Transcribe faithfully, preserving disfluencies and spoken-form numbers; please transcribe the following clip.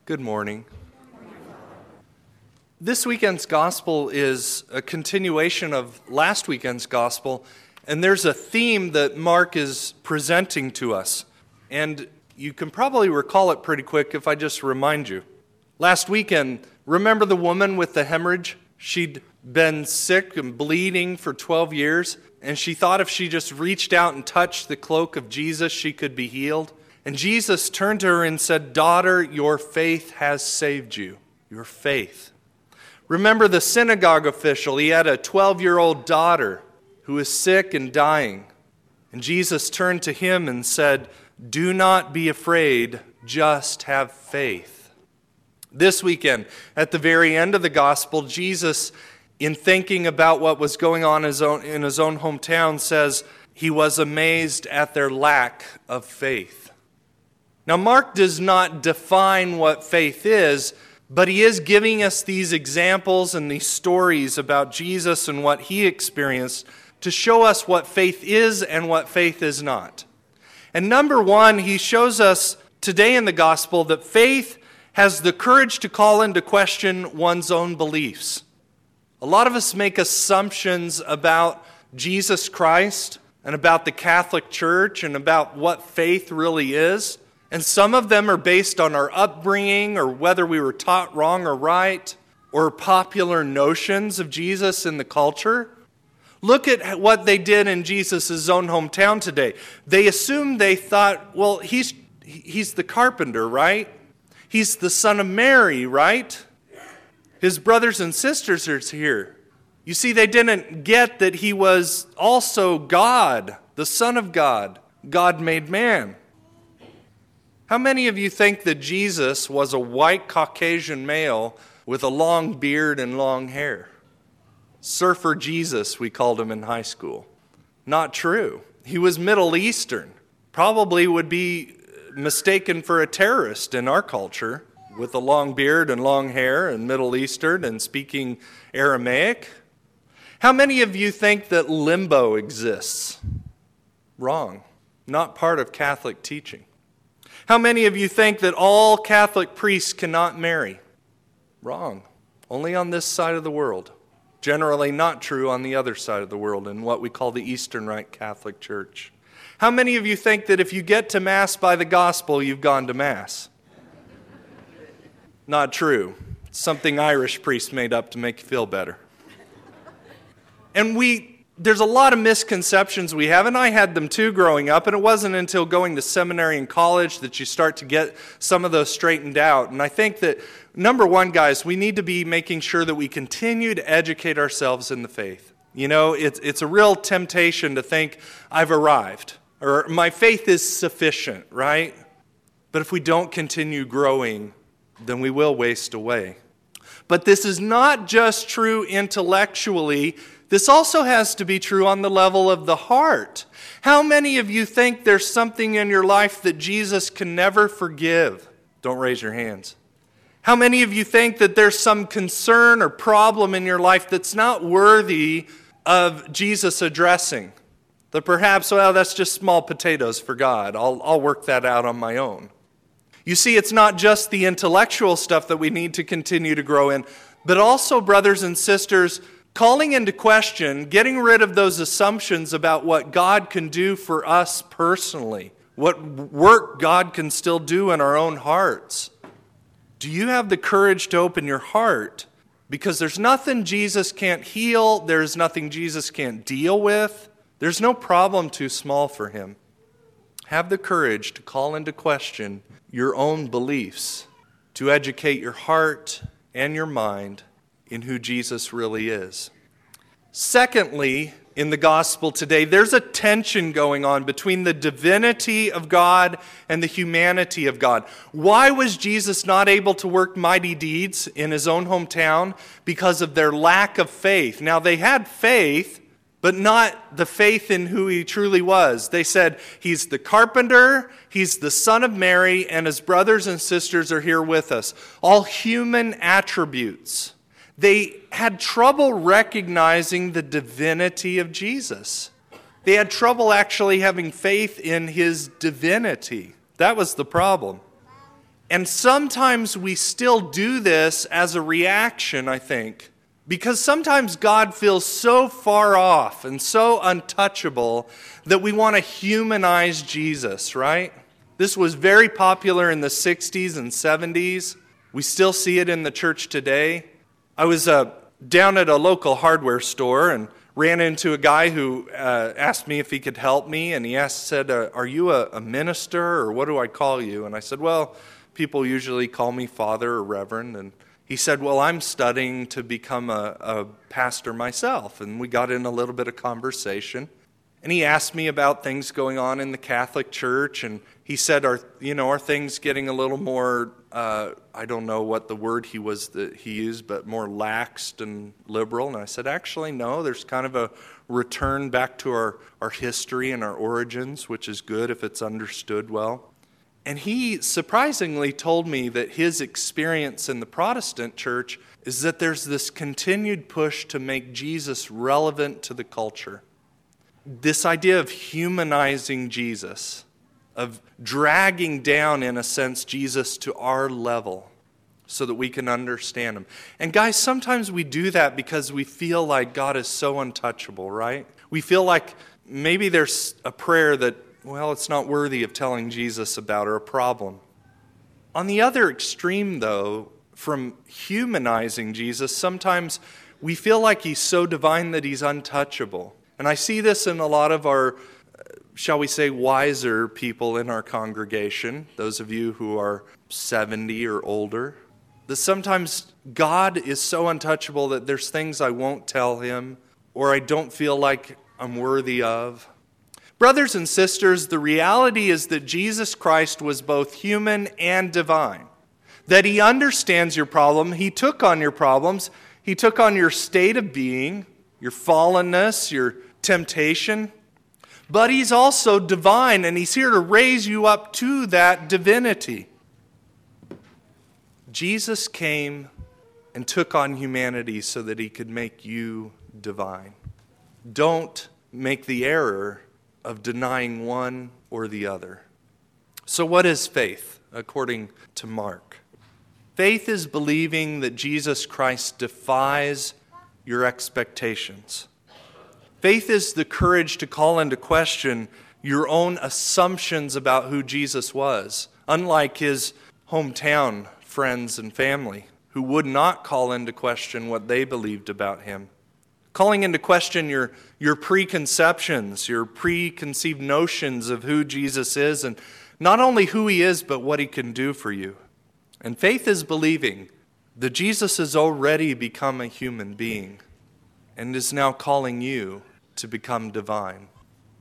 Good morning. This weekend's gospel is a continuation of last weekend's gospel, and there's a theme that Mark is presenting to us. And you can probably recall it pretty quick if I just remind you. Last weekend, remember the woman with the hemorrhage? She'd been sick and bleeding for twelve years, and she thought if she just reached out and touched the cloak of Jesus, she could be healed. And Jesus turned to her and said, "Daughter, your faith has saved you." Your faith. Remember the synagogue official. He had a twelve-year-old daughter who was sick and dying. And Jesus turned to him and said, "Do not be afraid, just have faith." This weekend, at the very end of the gospel, Jesus, in thinking about what was going on in his own, in his own hometown, says he was amazed at their lack of faith. Now, Mark does not define what faith is, but he is giving us these examples and these stories about Jesus and what he experienced to show us what faith is and what faith is not. And number one, he shows us today in the gospel that faith has the courage to call into question one's own beliefs. A lot of us make assumptions about Jesus Christ and about the Catholic Church and about what faith really is. And some of them are based on our upbringing or whether we were taught wrong or right or popular notions of Jesus in the culture. Look at what they did in Jesus' own hometown today. They assumed, they thought, well, he's he's the carpenter, right? He's the son of Mary, right? His brothers and sisters are here. You see, they didn't get that he was also God, the Son of God, God made man. How many of you think that Jesus was a white Caucasian male with a long beard and long hair? Surfer Jesus, we called him in high school. Not true. He was Middle Eastern. Probably would be mistaken for a terrorist in our culture with a long beard and long hair and Middle Eastern and speaking Aramaic. How many of you think that limbo exists? Wrong. Not part of Catholic teaching. How many of you think that all Catholic priests cannot marry? Wrong. Only on this side of the world. Generally not true on the other side of the world in what we call the Eastern Rite Catholic Church. How many of you think that if you get to Mass by the gospel, you've gone to Mass? Not true. It's something Irish priests made up to make you feel better. And we... There's a lot of misconceptions we have, and I had them too growing up, and it wasn't until going to seminary and college that you start to get some of those straightened out. And I think that, number one, guys, we need to be making sure that we continue to educate ourselves in the faith. You know, it's, it's a real temptation to think, I've arrived, or my faith is sufficient, right? But if we don't continue growing, then we will waste away. But this is not just true intellectually. This also has to be true on the level of the heart. How many of you think there's something in your life that Jesus can never forgive? Don't raise your hands. How many of you think that there's some concern or problem in your life that's not worthy of Jesus addressing? That perhaps, well, that's just small potatoes for God. I'll, I'll work that out on my own. You see, it's not just the intellectual stuff that we need to continue to grow in, but also, brothers and sisters, calling into question, getting rid of those assumptions about what God can do for us personally, what work God can still do in our own hearts. Do you have the courage to open your heart? Because there's nothing Jesus can't heal, there's nothing Jesus can't deal with, there's no problem too small for him. Have the courage to call into question your own beliefs, to educate your heart and your mind in who Jesus really is. Secondly, in the gospel today, there's a tension going on between the divinity of God and the humanity of God. Why was Jesus not able to work mighty deeds in his own hometown? Because of their lack of faith. Now, they had faith, but not the faith in who he truly was. They said, he's the carpenter, he's the son of Mary, and his brothers and sisters are here with us. All human attributes. They had trouble recognizing the divinity of Jesus. They had trouble actually having faith in his divinity. That was the problem. And sometimes we still do this as a reaction, I think, because sometimes God feels so far off and so untouchable that we want to humanize Jesus, right? This was very popular in the sixties and seventies. We still see it in the church today. I was uh, down at a local hardware store and ran into a guy who uh, asked me if he could help me, and he asked, said, uh, are you a, a minister, or what do I call you? And I said, well, people usually call me father or reverend. And he said, well, I'm studying to become a, a pastor myself. And we got in a little bit of conversation. And he asked me about things going on in the Catholic Church. And he said, are, you know, are things getting a little more, uh, I don't know what the word he was that he used, but more laxed and liberal? And I said, actually, no, there's kind of a return back to our, our history and our origins, which is good if it's understood well. And he surprisingly told me that his experience in the Protestant church is that there's this continued push to make Jesus relevant to the culture. This idea of humanizing Jesus, of dragging down, in a sense, Jesus to our level so that we can understand him. And guys, sometimes we do that because we feel like God is so untouchable, right? We feel like maybe there's a prayer that, well, it's not worthy of telling Jesus about, or a problem. On the other extreme, though, from humanizing Jesus, sometimes we feel like he's so divine that he's untouchable. And I see this in a lot of our, shall we say, wiser people in our congregation, those of you who are seventy or older, that sometimes God is so untouchable that there's things I won't tell him, or I don't feel like I'm worthy of. Brothers and sisters, the reality is that Jesus Christ was both human and divine. That he understands your problem. He took on your problems. He took on your state of being, your fallenness, your temptation. But he's also divine, and he's here to raise you up to that divinity. Jesus came and took on humanity so that he could make you divine. Don't make the error of denying one or the other. So what is faith, according to Mark? Faith is believing that Jesus Christ defies your expectations. Faith is the courage to call into question your own assumptions about who Jesus was, unlike his hometown friends and family, who would not call into question what they believed about him. Calling into question your, your preconceptions, your preconceived notions of who Jesus is, and not only who he is, but what he can do for you. And faith is believing that Jesus has already become a human being and is now calling you to become divine.